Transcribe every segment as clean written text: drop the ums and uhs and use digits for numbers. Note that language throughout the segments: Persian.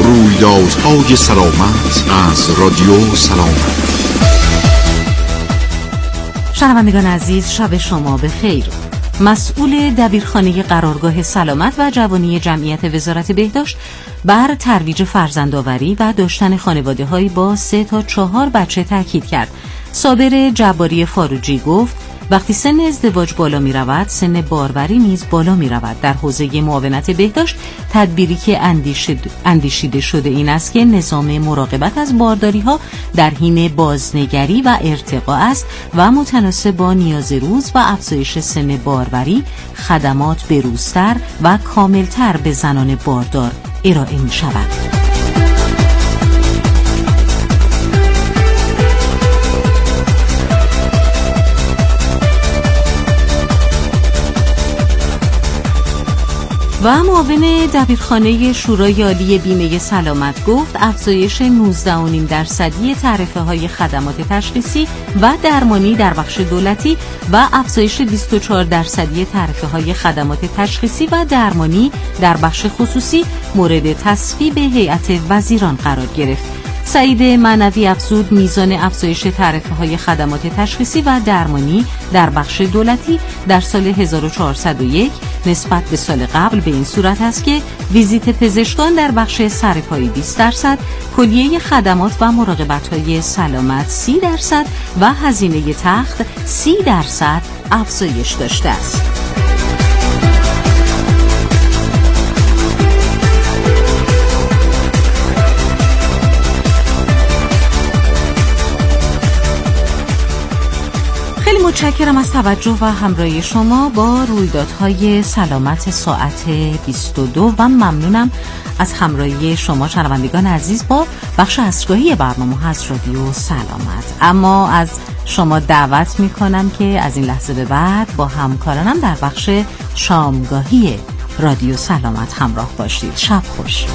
رویدادهای سلامت از رادیو سلامت. شنوندگان عزیز، شب شما بخیر. مسئول دبیرخانه قرارگاه سلامت و جوانی جمعیت وزارت بهداشت بر ترویج فرزندآوری و داشتن خانواده‌هایی با 3 تا 4 بچه تاکید کرد. صابر جباری فاروجی گفت وقتی سن ازدواج بالا می رود، سن باروری نیز بالا می رود. در حوزه معاونت بهداشت تدبیری که اندیشیده شده این است که نظام مراقبت از بارداری ها در حین بازنگری و ارتقا است و متناسب با نیاز روز و افزایش سن باروری خدمات بروزتر و کاملتر به زنان باردار ارائه می شود. و معاون دبیرخانه شورای عالی بیمه سلامت گفت افزایش 19.5% تعرفه های خدمات تشخیصی و درمانی در بخش دولتی و افزایش 24% تعرفه های خدمات تشخیصی و درمانی در بخش خصوصی مورد تصویب هیئت وزیران قرار گرفت. سعید معنوی افزود میزان افزایش تعرفه های خدمات تشخیصی و درمانی در بخش دولتی در سال 1401 نسبت به سال قبل به این صورت است که ویزیت پزشکان در بخش سرپایی 20%، کلیه خدمات و مراقبت های سلامت 30% و هزینه تخت 30% افزایش داشته است. متشکرم از توجه و همراهی شما با رویدادهای سلامت ساعت 22 و ممنونم از همراهی شما شنوندگان عزیز با بخش عصرگاهی برنامه از رادیو سلامت. اما از شما دعوت میکنم که از این لحظه به بعد با همکارانم در بخش شامگاهی رادیو سلامت همراه باشید. شب خوش.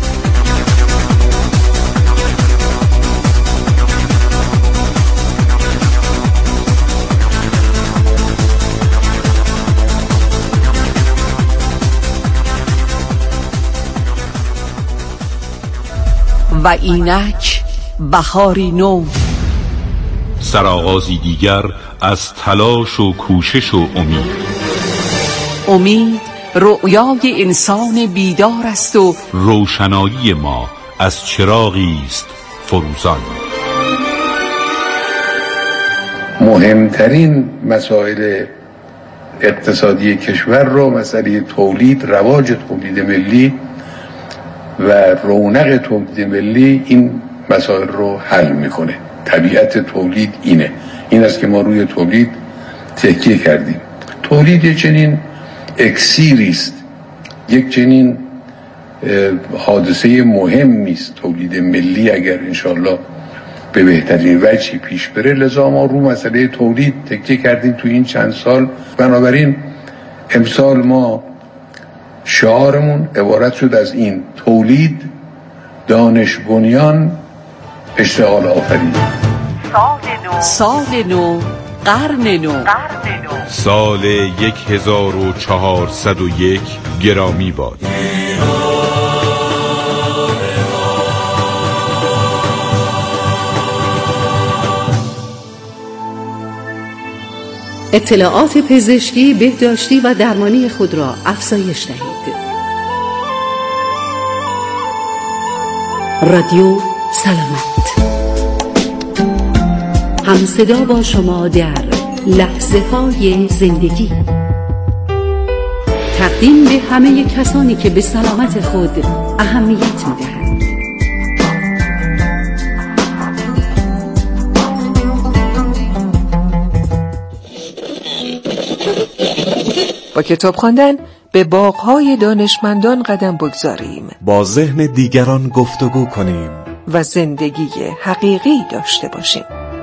و اینک بهاری نو، سرآغازی دیگر از تلاش و کوشش و امید رؤیای انسان بیدار است و روشنایی ما از چراغی است فروزان. مهمترین مسائل اقتصادی کشور رو مسئله تولید، رواج تولید ملی و رونق تولید ملی این مسائل رو حل میکنه. طبیعت تولید این است که ما روی تولید تکیه کردیم. تولید یک چنین اکسیری است، یک چنین حادثه مهمی است تولید ملی اگر انشالله به بهترین وجهی پیش بره. لذا ما رو مسئله تولید تکیه کردیم تو این چند سال. بنابراین امسال ما شعارمون عبارت شد از این: تولید، دانش بنیان، اشتغال آفرین. سال نو، قرن نو. سال 1401 گرامی باد. اطلاعات پزشکی، بهداشتی و درمانی خود را افزایش دهید. رادیو سلامت، همصدا با شما در لحظه های زندگی. تقدیم به همه کسانی که به سلامت خود اهمیت می‌دهند. با کتاب خواندن به باغ‌های دانشمندان قدم بگذاریم، با ذهن دیگران گفتگو کنیم و زندگی حقیقی داشته باشیم.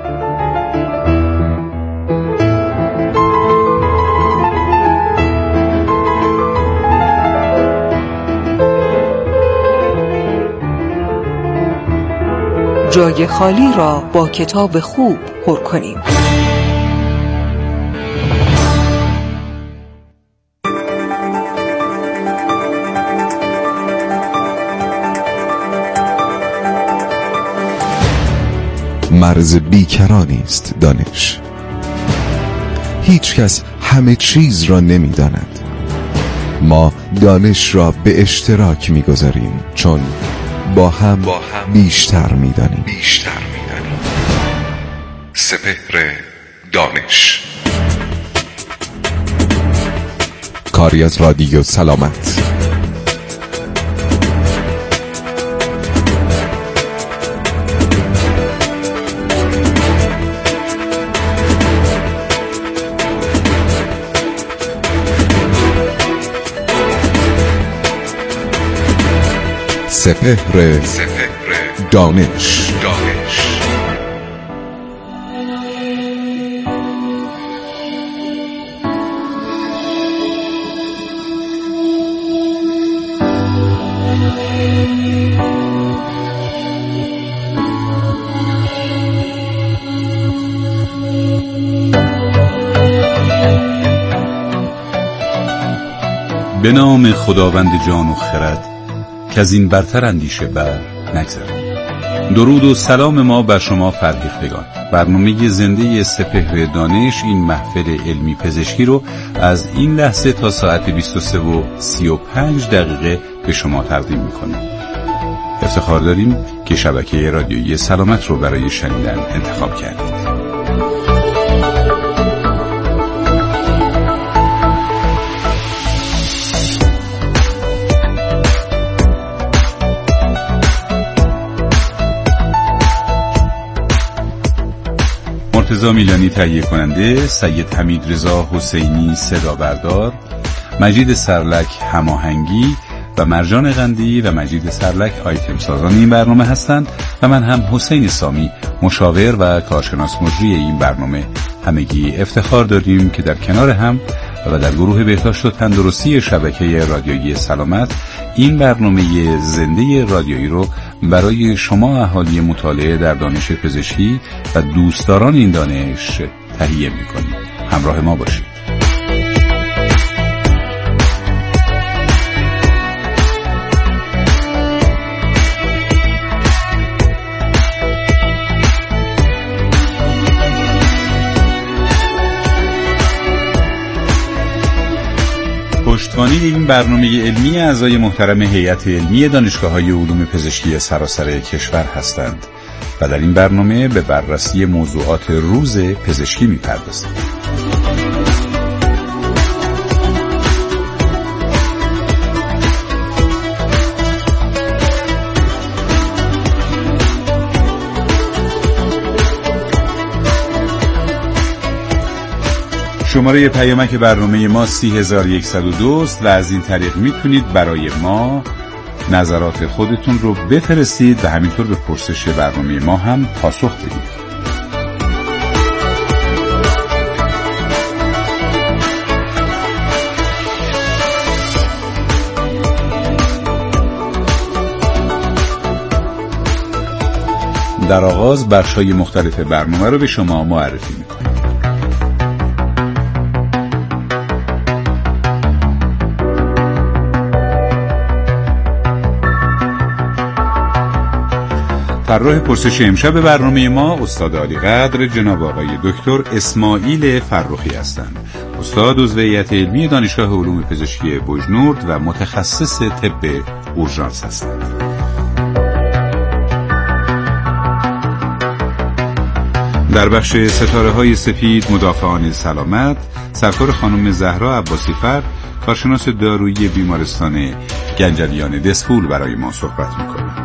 جای خالی را با کتاب خوب پر کنیم. مرز بیکرانی است دانش. هیچ کس همه چیز را نمی داند. ما دانش را به اشتراک می گذاریم چون با هم بیشتر می دانیم. سپهر دانش. کاری از رادیو سلامت. سپهر دانش. به نام خداوند جان و خرد که از این برتر اندیشه بر نگذرد. درود و سلام ما بر شما فرهیختگان. برنامه زنده سپهر دانش، این محفل علمی پزشکی رو از این لحظه تا ساعت 23:35 به شما تقدیم میکنیم. افتخار داریم که شبکه رادیویی سلامت رو برای شنیدن انتخاب کردید. مرتضی میلانی تهیه کننده، سید حمیدرضا حسینی صدا بردار، مجید سرلک هماهنگی و مرجان قندی و مجید سرلک آیتم سازان این برنامه هستند و من هم حسین سامی مشاور و کارشناس مجری این برنامه. همگی افتخار داریم که در کنار هم و در گروه بهداشت و تندرستی شبکه رادیویی سلامت این برنامه زنده رادیویی رو برای شما اهالی مطالعه در دانش پزشکی و دوستداران این دانش تهیه می‌کنیم. همراه ما باشید. پشتوانه این برنامه علمی اعضای محترم هیئت علمی دانشگاه‌های علوم پزشکی سراسر کشور هستند و در این برنامه به بررسی موضوعات روز پزشکی می‌پردازیم. شماره پیامک برنامه ما 30102 و از این طریق میتونید برای ما نظرات خودتون رو بفرستید و همینطور به پرسش برنامه ما هم پاسخ بدید. در آغاز بخش‌های مختلف برنامه رو به شما معرفی می‌کنیم. طراح پرسش امشب برنامه ما استاد عالی قدر جناب آقای دکتر اسماعیل فرخی هستند. استاد عضو هیئت علمی دانشگاه علوم پزشکی بوجنورد و متخصص طب اورژانس هستند. در بخش ستاره‌های سپید مدافعان سلامت، سرکار خانم زهرا عباسی فرد، کارشناس دارویی بیمارستان گنجویان دسپول برای ما صحبت می‌کند.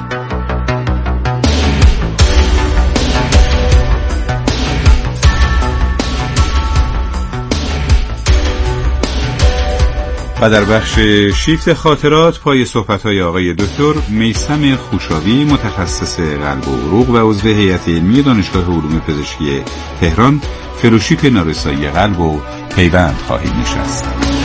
و در بخش شیفت خاطرات پای صحبت‌های آقای دکتر میثم خوشاوی، متخصص قلب و عروق و عضو هیئت علمی دانشگاه علوم پزشکی تهران، فلوشیپ نارسایی قلب و پیوند خواهیم نشست.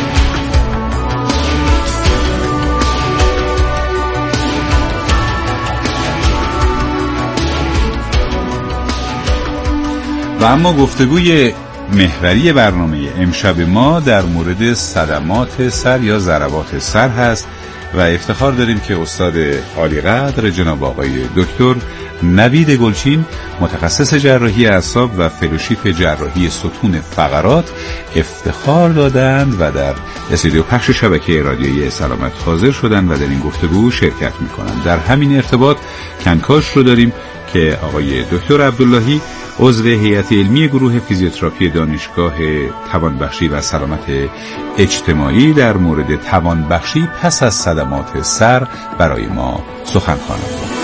و اما گفتگوی محوری برنامه امشب ما در مورد صدمات سر یا ضربات سر هست و افتخار داریم که استاد عالی قدر جناب آقای دکتر نوید گلچین، متخصص جراحی اعصاب و فلوشیپ جراحی ستون فقرات، افتخار دادند و در استودیو پخش شبکه رادیویی سلامت حاضر شدند و در این گفتگو شرکت میکنند. در همین ارتباط کنکاش رو داریم که آقای دکتر عبداللهی، عضو هیئت علمی گروه فیزیوتراپی دانشگاه توانبخشی و سلامت اجتماعی، در مورد توانبخشی پس از صدمات سر برای ما سخن خواهند گفت.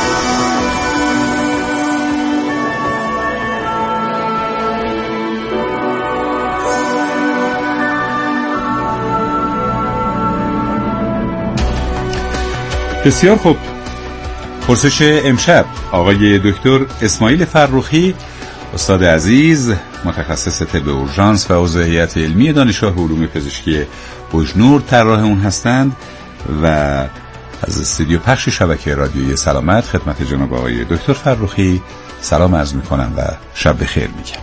بسیار خوب. پرسش امشب آقای دکتر اسماعیل فرخی، استاد عزیز، متخصص طب اورژانس و عضو هیئت علمی دانشگاه علوم پزشکی بوجنور طراح اون هستند و از استودیو پخش شبکه رادیویی سلامت خدمت جناب آقای دکتر فرخی سلام عرض میکنم و شب بخیر میگم.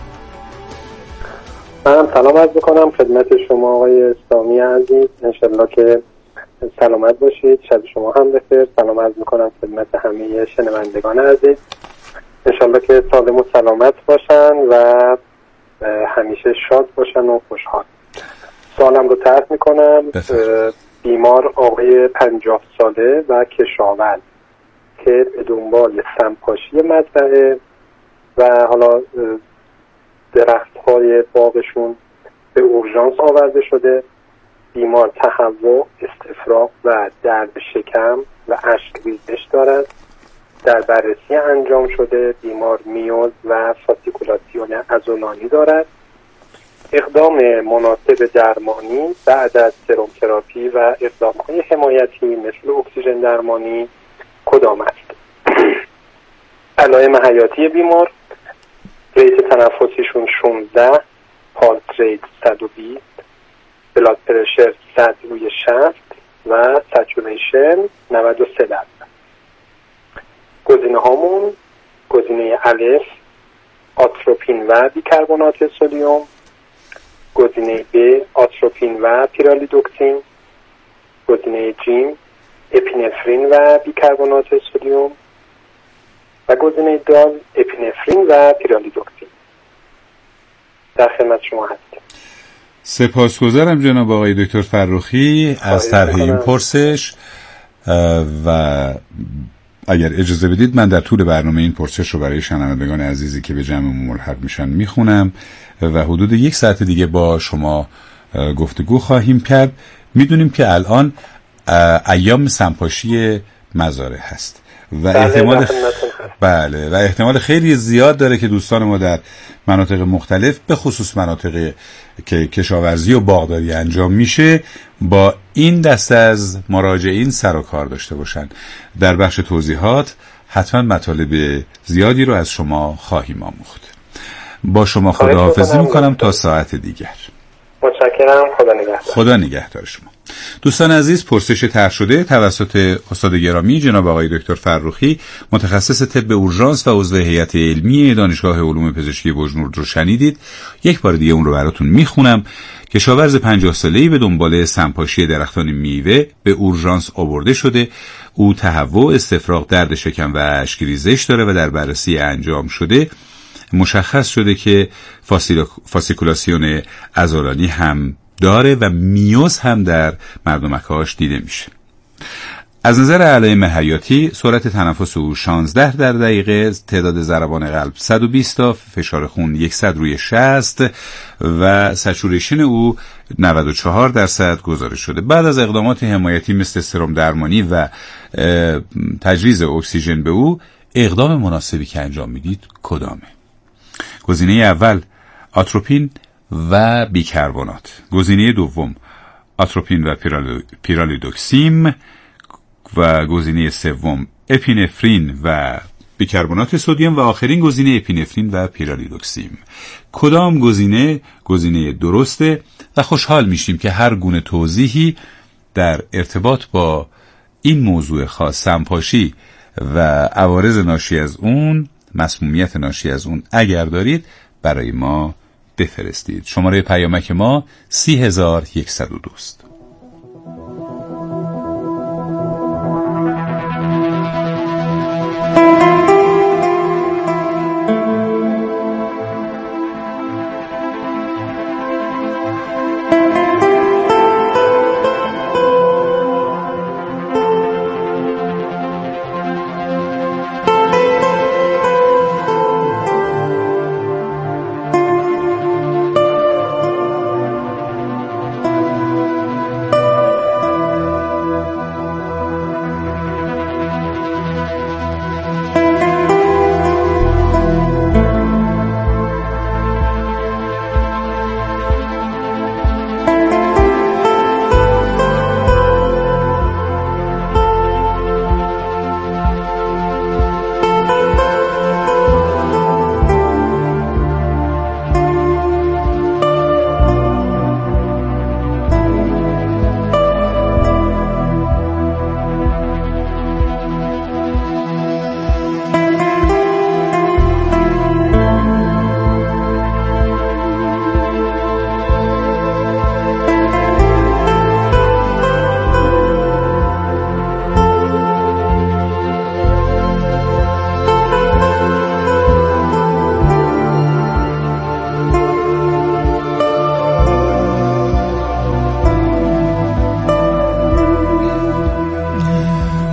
منم سلام عرض میکنم خدمت شما آقای اسلامی عزیز، انشالله که سلامت باشید. شب شما هم بخیر. سلام عرض میکنم خدمت همه شنوندگان عزیز، انشالله که سالم و سلامت باشن و همیشه شاد باشن و خوشحال. سوالم رو طرح میکنم. بیمار آقای 50 ساله و کشاورز که به دنبال سمپاشی مزرعه و حالا درخت‌های باغشون به اورژانس آورده شده. بیمار تهوع، استفراغ و درد شکم و اشک ریزش دارد. در بررسی انجام شده بیمار میوز و فاسیکولاسیون عضلانی دارد. اقدام مناسب درمانی بعد از سرم تراپی و اقدام‌های حمایتی مثل اکسیژن درمانی کدام است؟ علائم حیاتی بیمار: ریت تنفسیشون 16، پالس ریت 120، بلاد پرشر 100/60 و سچوریشن 93%. گزینه هامون: گزینه الف آتروپین و بیکربنات سدیم، گزینه ب آتروپین و پیرالیدوکسین، گزینه جیم اپینفرین و بیکربنات سدیم و گزینه دال اپینفرین و پیرالیدوکسین. در خدمت شما هستیم. سپاسگزارم جناب آقای دکتر فرخی از طرح این پرسش و اگر اجازه بدید من در طول برنامه این پرسش رو برای شنوندگان عزیزی که به جمعمون ملحق میشن میخونم و حدود 1 ساعت دیگه با شما گفتگو خواهیم کرد. میدونیم که الان ایام سمپاشی مزارع هست و احتمال خیلی زیاد داره که دوستان ما در مناطق مختلف به خصوص مناطق که کشاورزی و باغداری انجام میشه با این دسته از مراجعین سر و کار داشته باشن. در بخش توضیحات حتما مطالب زیادی رو از شما خواهیم آموخت. با شما خداحافظی میکنم تا ساعت دیگر. متشکرم. خدا نگهدار شما. دوستان عزیز، پرسش طرح شده توسط استاد گرامی جناب آقای دکتر فرخی، متخصص طب اورژانس و عضو هیئت علمی دانشگاه علوم پزشکی بوجنور رو شنیدید. یک بار دیگه اون رو براتون میخونم. کشاورز 50 ساله‌ای به دنبال سمپاشی درختان میوه به اورژانس آورده شده. او تهوع، استفراغ، درد شکم و اشک ریزش داره و در بررسی انجام شده مشخص شده که فاسیکولاسیون عضلانی هم داره و میوز هم در مردمک‌هاش دیده میشه. از نظر علائم حیاتی سرعت تنفس او 16 در دقیقه، تعداد ضربان قلب 120 تا، فشار خون 100/60 و سچوریشن او 94% گزارش شده. بعد از اقدامات حمایتی مثل سرم درمانی و تجویز اکسیژن به او، اقدام مناسبی که انجام میدید کدامه؟ گزینه اول آتروپین و بیکربنات، گزینه دوم آتروپین و پیرالیدوکسیم و گزینه سوم اپینفرین و بیکربنات سدیم و آخرین گزینه اپینفرین و پیرالیدوکسیم. کدام گزینه درسته؟ و خوشحال میشیم که هر گونه توضیحی در ارتباط با این موضوع خاص، سمپاشی و عوارض ناشی از اون، مسمومیت ناشی از اون، اگر دارید برای ما بفرستید. شماره پیامک ما 30102 است.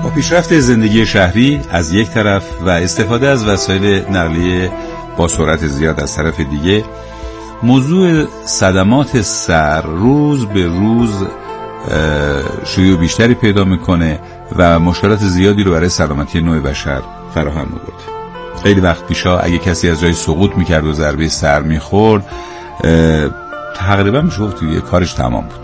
با پیشرفت زندگی شهری از یک طرف و استفاده از وسایل نقلیه با سرعت زیاد از طرف دیگه، موضوع صدمات سر روز به روز شیوع بیشتری پیدا میکنه و مشکلات زیادی رو برای سلامتی نوع بشر فراهم می‌کنه. خیلی وقت پیشا اگه کسی از جای سقوط میکرد و ضربه سر میخورد، تقریبا میشه گفت دیگه کارش تمام بود.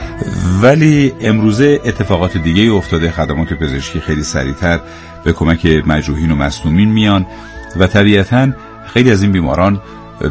ولی امروزه اتفاقات دیگه افتاده. خدمات پزشکی خیلی سریعتر به کمک مجروحین و مصدومین میان و طبیعتاً خیلی از این بیماران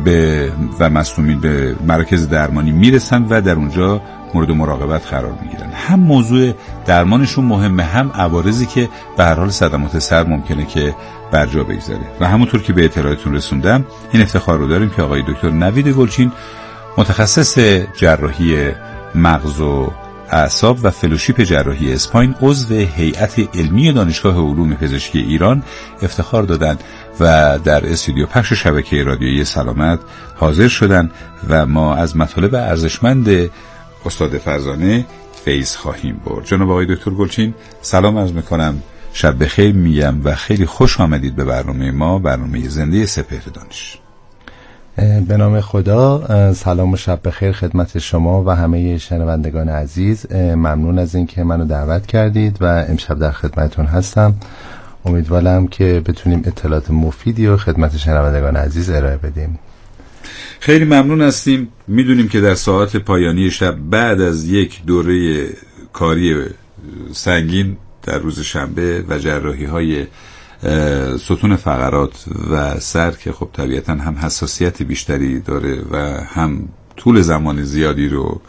و مصدومین به مراکز درمانی میرسن و در اونجا مورد مراقبت قرار میگیرن. هم موضوع درمانشون مهمه، هم عوارضی که به هر حال صدمات سر ممکنه که بر جا بگذاره. و همونطور که به اطلاعتون رسوندم، این افتخار رو داریم که آقای دکتر نوید گلچین، متخصص جراحی مغز و اعصاب و فلوشیپ جراحی اسپاین، عضو هیئت علمی دانشگاه علوم پزشکی ایران، افتخار دادن و در استودیو پخش شبکه رادیویی سلامت حاضر شدن و ما از مطالب ارزشمند استاد فرزانه فیض خواهیم برد. جناب آقای دکتر گلچین، سلام عرض میکنم، شب بخیر میگم و خیلی خوش آمدید به برنامه ما، برنامه زنده سپهر دانش. به نام خدا، سلام و شب بخیر خدمت شما و همه شنوندگان عزیز. ممنون از این که منو دعوت کردید و امشب در خدمتون هستم. امیدوارم که بتونیم اطلاعات مفیدی و خدمت شنوندگان عزیز ارائه بدیم. خیلی ممنون هستیم. میدونیم که در ساعات پایانی شب بعد از یک دوره کاری سنگین در روز شنبه و جراحی های ستون فقرات و سر که خب طبیعتا هم حساسیت بیشتری داره و هم طول زمان زیادی رو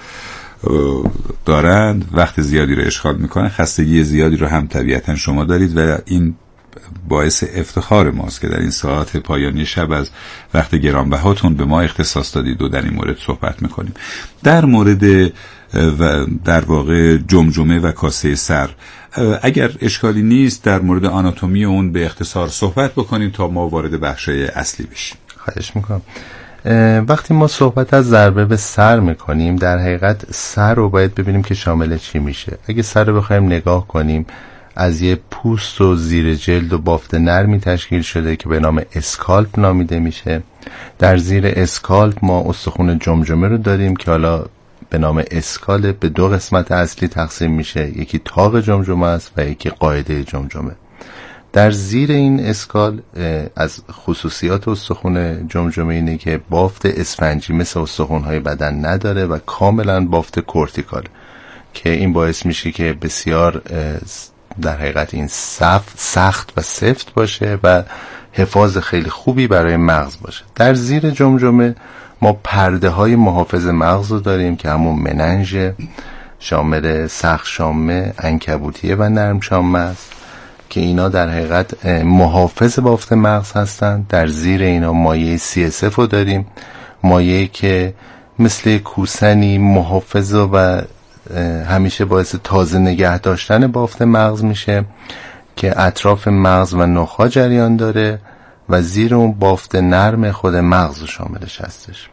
دارند، وقت زیادی رو اشغال میکنن، خستگی زیادی رو هم طبیعتا شما دارید و این باعث افتخار ماست که در این ساعت پایانی شب از وقت گرانبهاتون به ما اختصاص دادید و در این مورد صحبت میکنیم. در مورد و در واقع جمجمه و کاسه سر، اگر اشکالی نیست در مورد آناتومی اون به اختصار صحبت بکنیم تا ما وارد بخشای اصلی بشیم. خواهش میکنم. وقتی ما صحبت از ضربه به سر میکنیم، در حقیقت سر رو باید ببینیم که شامل چی میشه. اگه سر رو بخوایم نگاه کنیم، از یه پوست و زیر جلد و بافت نرمی تشکیل شده که به نام اسکالپ نامیده میشه. در زیر اسکالپ ما استخوان جمجمه رو داریم که حالا به نام اسکالپ به دو قسمت اصلی تقسیم میشه، یکی تاق جمجمه است و یکی قاعده جمجمه. در زیر این اسکال از خصوصیات استخوان جمجمه اینه که بافت اسفنجی مثل استخوان‌های بدن نداره و کاملا بافت کورتیکال، که این باعث میشه که بسیار در حقیقت این سخت و سفت باشه و حفاظ خیلی خوبی برای مغز باشه. در زیر جمجمه ما پرده های محافظ مغز رو داریم که همون مننژ، شامل سخت شامه، عنکبوتیه و نرم شامه است که اینا در حقیقت محافظ بافت مغز هستن. در زیر اینا مایه CSF رو داریم، مایه که مثل کوسنی محافظ و همیشه باعث تازه نگه داشتن بافت مغز میشه که اطراف مغز و نخاع جریان داره و زیر اون بافت نرم خود مغز شاملش هستش.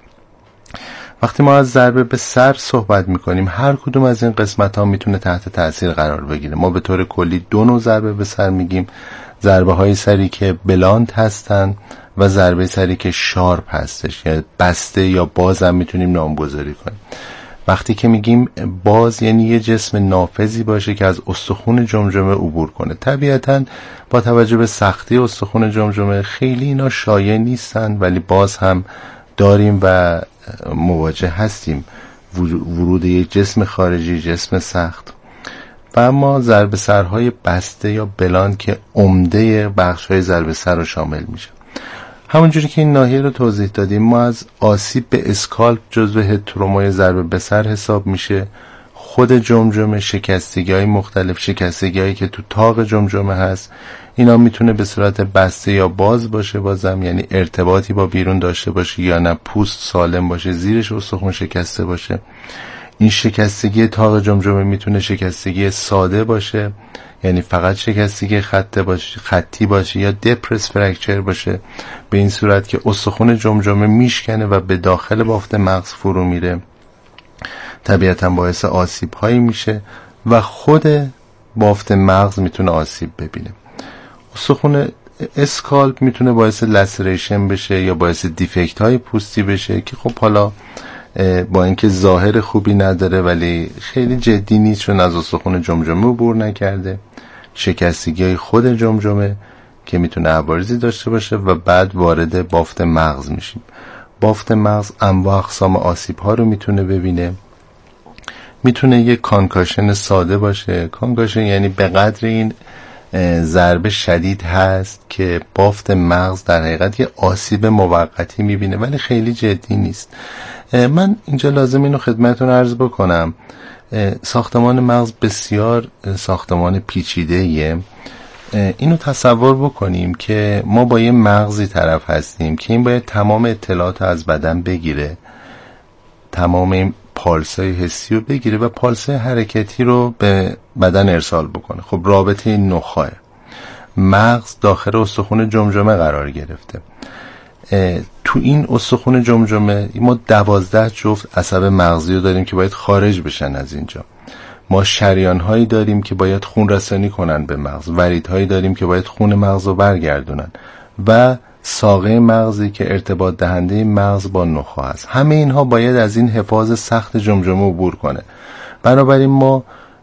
وقتی ما از ضربه به سر صحبت میکنیم، هر کدوم از این قسمت ها میتونه تحت تاثیر قرار بگیره. ما به طور کلی دو نوع ضربه به سر میگیم: ضربه های سری که بلاند هستن و ضربه سری که شارپ هستش، یا بسته یا باز هم میتونیم نامگذاری کنیم. وقتی که میگیم باز، یعنی یه جسم نافذی باشه که از استخوان جمجمه عبور کنه. طبیعتاً با توجه به سختی استخوان جمجمه خیلی اینا شایع نیستن، ولی باز هم داریم و مواجه هستیم ورود یک جسم خارجی، جسم سخت. و اما ضربه سرهای بسته یا بلاند که عمده بخش‌های ضربه سر رو شامل میشه. همونجوری که این ناحیه رو توضیح دادیم، ما از آسیب به اسکالپ جزو هترومای ضربه به سر حساب میشه. خود جمجمه، شکستگی‌های مختلف، شکستگی‌هایی که تو تاق جمجمه هست، اینا میتونه به صورت بسته یا باز باشه، بازم یعنی ارتباطی با بیرون داشته باشه یا نه پوست سالم باشه، زیرش استخوان شکسته باشه. این شکستگی تاق جمجمه میتونه شکستگی ساده باشه، یعنی فقط شکستگی خطی باشه، یا دپرس فرکچر باشه، به این صورت که استخوان جمجمه میشکنه و به داخل بافت مغز فرو میره، طبیعتا باعث آسیب هایی میشه و خود بافت مغز میتونه آسیب ببینه. استخون اسکالپ میتونه باعث لسریشن بشه یا باعث دیفکت های پوستی بشه که خب حالا با اینکه ظاهر خوبی نداره ولی خیلی جدی نیست، چون از استخون جمجمه عبور نکرده. شکستگی های خود جمجمه که میتونه عوارضی داشته باشه و بعد وارد بافت مغز میشیم. بافت مغز انواع اقسام آسیب ها رو میتونه ببینه. میتونه یک کانکاشن ساده باشه. کانکاشن یعنی به قدر این ضربه شدید هست که بافت مغز در حقیقت یه آسیب موقتی میبینه ولی خیلی جدی نیست. من اینجا لازم اینو خدمتتون عرض بکنم، ساختمان مغز بسیار ساختمان پیچیده‌ایه. اینو تصور بکنیم که ما با یه مغزی طرف هستیم که این باید تمام اطلاعات از بدن بگیره، تمام این پالسای حسی رو بگیره و پالسای حرکتی رو به بدن ارسال بکنه. خب رابطه این نخاعه. مغز داخل استخون جمجمه قرار گرفته. تو این استخون جمجمه ما 12 جفت عصب مغزی رو داریم که باید خارج بشن از اینجا. ما شریان هایی داریم که باید خون رسانی کنن به مغز، وریدهایی داریم که باید خون مغز رو برگردونن و ساقه مغزی که ارتباط دهنده مغز با نخاع است. همه اینها باید از این حفاظ سخت جمجمه عبور کنه. بنابراین ما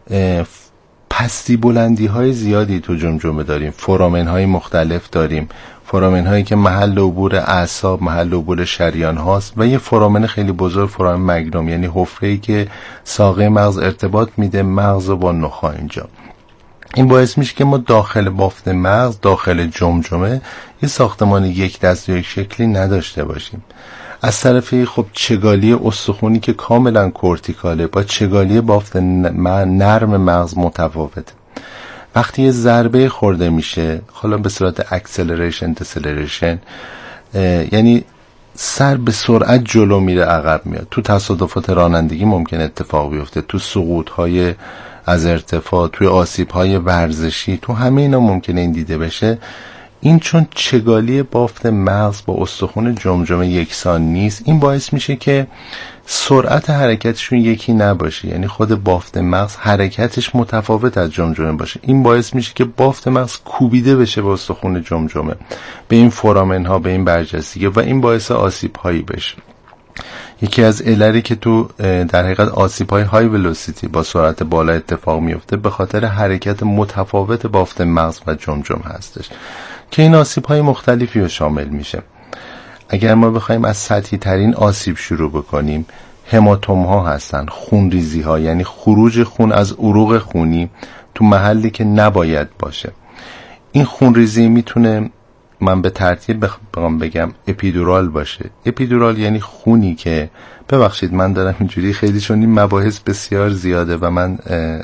پستی بلندی های زیادی تو جمجمه داریم، فورامن های مختلف داریم، فورامن هایی که محل عبور اعصاب، محل عبور شریان هاست و یه فورامن خیلی بزرگ، فورامن مگنوم، یعنی حفره‌ای که ساقه مغز ارتباط میده مغز با نخاع اینجا. این باعث میشه که ما داخل بافت مغز، داخل جمجمه یه ساختمان یک دست و یک شکلی نداشته باشیم. از طرفی خب چگالی استخونی که کاملا کورتیکاله با چگالی بافت نرم مغز متفاوته. وقتی یه ضربه خورده میشه، حالا به صورت اکسلریشن دسلریشن، یعنی سر به سرعت جلو میره عقب میاد. تو تصادفات رانندگی ممکن اتفاق بیفته، تو سقوط‌های از ارتفاع، توی آسیب‌های ورزشی، تو همه اینا ممکنه این دیده بشه. این چون چگالی بافت مغز با استخون جمجمه یکسان نیست، این باعث میشه که سرعت حرکتشون یکی نباشه، یعنی خود بافت مغز حرکتش متفاوت از جمجمه باشه. این باعث میشه که بافت مغز کوبیده بشه به استخون جمجمه، به این فورامن ها، به این برجستگی و این باعث آسیب هایی بشه. یکی از عللی که تو در حقیقت آسیب های های ولوسیتی با سرعت بالا اتفاق میفته به خاطر حرکت متفاوت بافت مغز و جمجمه هستش که این آسیب های مختلفی رو شامل میشه. اگر ما بخوایم از سطحی ترین آسیب شروع بکنیم، هماتوم ها هستن، خونریزی ها، یعنی خروج خون از عروق خونی تو محلی که نباید باشه. این خونریزی میتونه، من به ترتیب بگم، اپیدورال باشه. اپیدورال یعنی خونی که، ببخشید من دارم اینجوری خیلی، چون این مباحث بسیار زیاده و من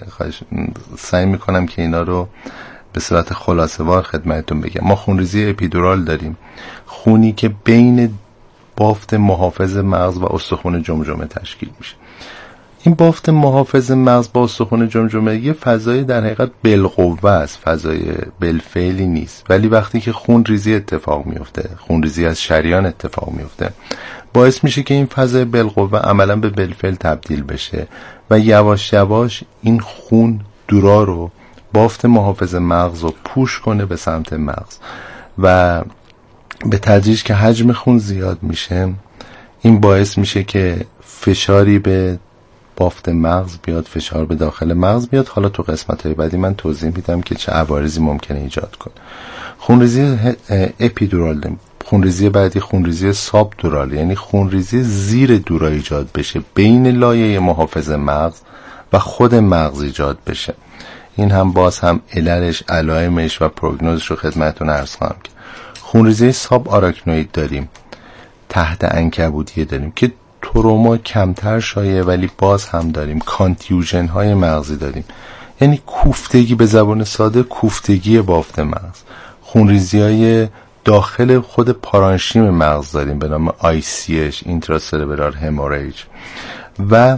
سعی میکنم که اینا رو به صورت خلاصه وار خدمتتون بگم. ما خونریزی اپیدورال داریم، خونی که بین بافت محافظ مغز و استخوان جمجمه تشکیل میشه. این بافت محافظ مغز با استخوان جمجمه یه فضای در حقیقت بالقوه است، فضای بالفعلی نیست، ولی وقتی که خون ریزی اتفاق میفته، خون ریزی از شریان اتفاق میفته، باعث میشه که این فضای بالقوه عملا به بالفعل تبدیل بشه و یواش یواش این خون دورا رو، بافت محافظ مغز رو پوش کنه به سمت مغز و به تدریج که حجم خون زیاد میشه، این باعث میشه که فشاری به بافت مغز بیاد، فشار به داخل مغز بیاد. حالا تو قسمت‌های بعدی من توضیح میدم که چه عوارضی ممکنه ایجاد کنه. خونریزی اپیدورال داریم. خونریزی بعدی خونریزی سابدورال، یعنی خونریزی زیر دورا ایجاد بشه، بین لایه محافظ مغز و خود مغز ایجاد بشه. این هم باز هم عللش، علائمش و پروگنوزش رو خدمتتون عرض خواهم کرد. خونریزی ساب آراکنوئید داریم، تحت عنکبوتیه داریم که تروما کمتر شایع ولی باز هم داریم. کانتیوژن های مغزی داریم، یعنی کوفتگی، به زبان ساده کوفتگی بافت مغز. خونریزی های داخل خود پارانشیم مغز داریم به نام ICH، اینتراسربرال هموریج، و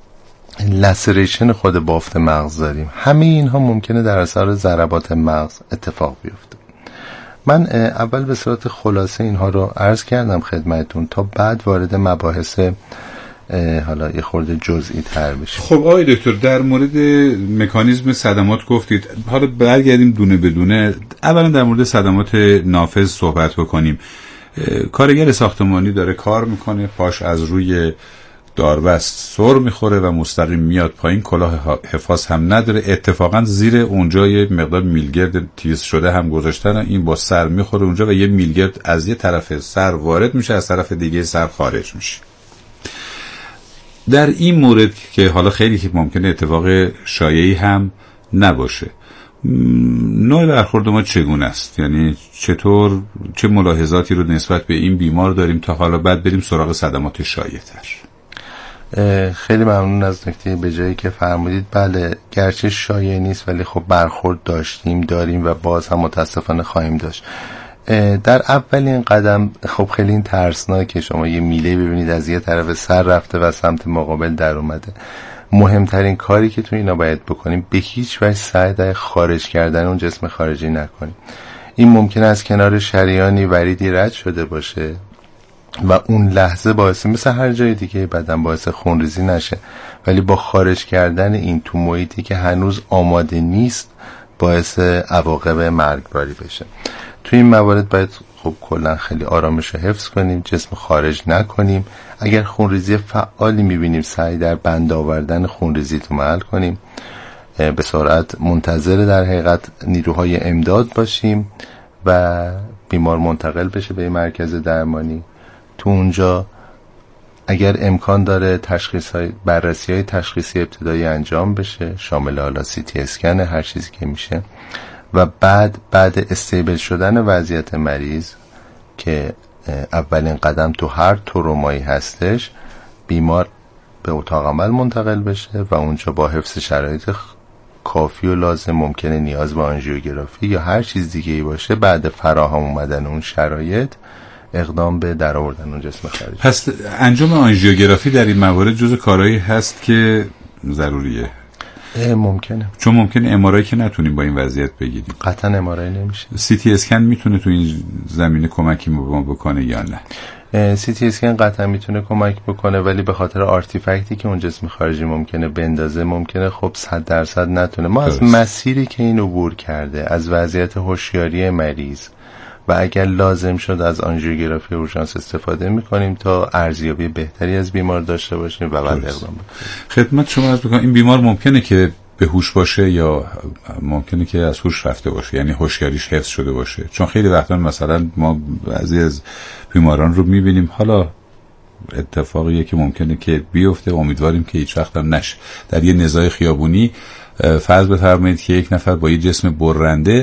لسریشن خود بافت مغز داریم. همه اینها ممکنه در اثر ضربات مغز اتفاق بیفته. من اول به صورت خلاصه اینها رو عرض کردم خدمتون تا بعد وارد مباحث حالا یه خورده جزئی تر بشه. خب آقای دکتر، در مورد مکانیزم صدمات گفتید، حالا برگردیم دونه بدونه. اولا در مورد صدمات نافذ صحبت بکنیم. کارگر ساختمانی داره کار میکنه، پاش از روی داربست سر میخوره و مستقیم میاد پایین، کلاه حفاظ هم نداره، اتفاقا زیر اونجا یه مقدار میلگرد تیز شده هم گذاشتن، این با سر میخوره اونجا و یه میلگرد از یه طرف سر وارد میشه، از طرف دیگه سر خارج میشه. در این مورد که حالا خیلی که ممکنه اتفاق شایعی هم نباشه، نوع برخورد ما چگونه است؟ یعنی چطور، چه ملاحظاتی رو نسبت به این بیمار داریم تا حالا بعد بریم سراغ صدمات شایع‌تر؟ خیلی ممنون از نکته به جایی که فرمودید. بله، گرچه شایع نیست ولی خب برخورد داریم و باز هم متاسفانه خواهیم داشت. در اولین قدم خب خیلی این ترسناکه شما یه میله ببینید از یه طرف سر رفته و سمت مقابل در اومده. مهمترین کاری که تو اینا باید بکنیم، به هیچ وجه سعی در خارج کردن اون جسم خارجی نکنیم. این ممکنه از کنار شریانی وریدی رد شده باشه و اون لحظه باعث، مثل هر جای دیگه بدن، باعث خونریزی نشه، ولی با خارج کردن این تو محیطی که هنوز آماده نیست باعث عواقب مرگباری بشه. تو این موارد باید خب کلا خیلی آرامش رو حفظ کنیم، جسم خارج نکنیم. اگر خونریزی فعالی میبینیم سعی در بند آوردن خونریزی تو محل کنیم، به سرعت منتظر در حقیقت نیروهای امداد باشیم و بیمار منتقل بشه به مرکز درمانی. تو اونجا اگر امکان داره بررسی‌های تشخیصی ابتدایی انجام بشه، شامل حالا CT اسکن، هر چیزی که میشه، و بعد استیبل شدن وضعیت مریض که اولین قدم تو هر ترومایی هستش، بیمار به اتاق عمل منتقل بشه و اونجا با حفظ شرایط کافی و لازم، ممکنه نیاز به آنژیوگرافی یا هر چیز دیگه ای باشه، بعد فراهم اومدن اون شرایط اقدام به در آوردن اون جسم خارجی. پس انجام آنژیوگرافی در این موارد جزء کارهایی هست که ضروریه؟ ممکنه، چون ممکنه ام‌آرآی که نتونیم با این وضعیت بگیریم. قطعا ام‌آرآی نمیشه. CT اسکن میتونه تو این زمینه کمکی ما بکنه یا نه؟ CT اسکن قطعا میتونه کمک بکنه، ولی به خاطر آرتیفکتی که اون جسم خارجی ممکنه بندازه، ممکنه خب 100% نتونه. ما از مسیری که این عبور کرده، از وضعیت هوشیاری مریض و اگر لازم شد از آنژیوگرافی اورژانس استفاده میکنیم تا ارزیابی بهتری از بیمار داشته باشیم و بعد اقدام بکنیم. خدمت شما عرض می‌کنم، این بیمار ممکنه که به هوش باشه یا ممکنه که از هوش رفته باشه، یعنی هوشیاریش حفظ شده باشه؟ چون خیلی وقتا مثلا ما بعضی از بیماران رو میبینیم، حالا اتفاقیه که ممکنه که بیفته، امیدواریم که هیچ وقت هم نشه، در یه نزاع خیابونی فرض بفرمایید که یک نفر با یه جسم برنده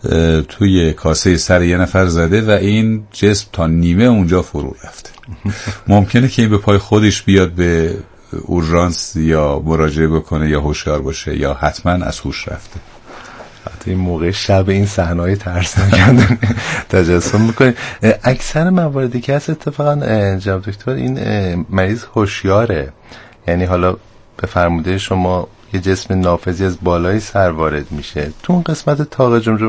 توی کاسه سر یه نفر زده و این جسم تا نیمه اونجا فرو رفته. ممکنه که این به پای خودش بیاد به اورژانس یا مراجعه بکنه یا هوشیار باشه، یا حتما از هوش رفته؟ حتی این موقع شب این صحنه‌های ترسناک تجسم می‌کنید. اکثر مواردی که هست اتفاقا جناب دکتر، این مریض هوشیاره، یعنی حالا به فرموده شما یه جسم نافذی از بالای سر وارد میشه، تو اون قسمت تاق جمجمه